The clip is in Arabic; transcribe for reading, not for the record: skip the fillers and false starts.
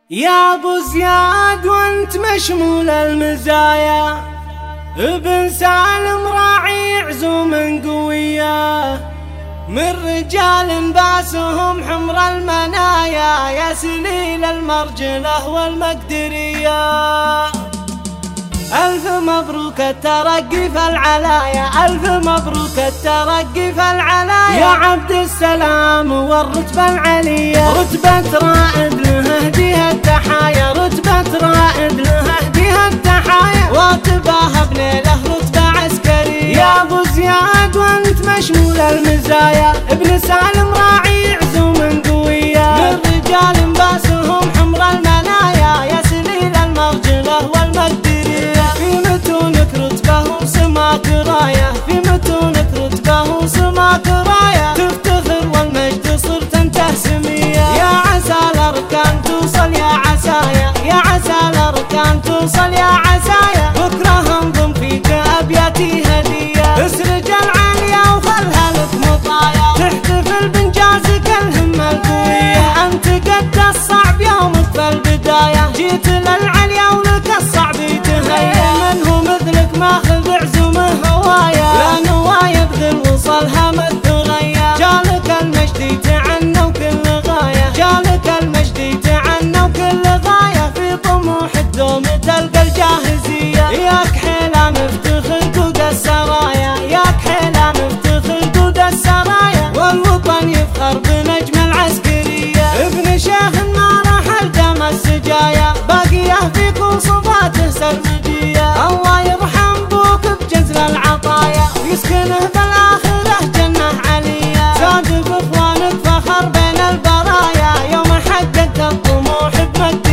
يا ابو زياد وانت مشمول المزايا، ابن سالم راعي عزوم قوية، من رجال باسهم حمر المنايا، يا سليل المرجلة والمقدرية. ألف مبروك الترقي في العلايا، ألف مبروك الترقي في العلايا، يا عبد السلام والرتبة العلية، رتبة رائد له اهديها التحايا، رتبة رائد له اهديها التحايا، واتباها بليله رتبة عسكرية. يا ابو زياد وانت مشمول المزايا، ابن سالم راعي عزوم قوية، من رجال باسهم حمر المنايا، يا سليل المرجلة والمقدرية. في متونك رتبة وسماك راية، في متونك رتبة وسماك راية، تفتخر والمجد صرت انت سمية. يا عسى الاركان توصل يا عسايا، يا عسى الاركان توصل يا عسايا، بكره انضم فيك ابياتي هدية، اسرج العالية وخلها لك مطايا، تحتفل بانجازك الهمة القوية، انت قد الصعب يومك في البداية، جيت للعليا ولك الصعب يتهيأ، من هو مثلك ماخذ عزومه هوايا، لا نوايا بذل وصلها مالثريا، جالك المجد يتعنى وكل غاية، جالك المجد يتعنى وكل غاية، في طموح الدوم تلقى الجاهزية، ياك حيلة مفتخر قود السرايا، ياك حيلة مفتخر قود السرايا، والوطن يفخر بنجم العسكرية، ابن شيخ ما راح الدم السجايا، باقية في كل صفاته سرمدية، الله يرحم بوك بجزل العطايا، ويسكنه بالآخرة جنة عليا، زاد باخوانك فخر بين البرايا، يوم حققت الطموح بمجد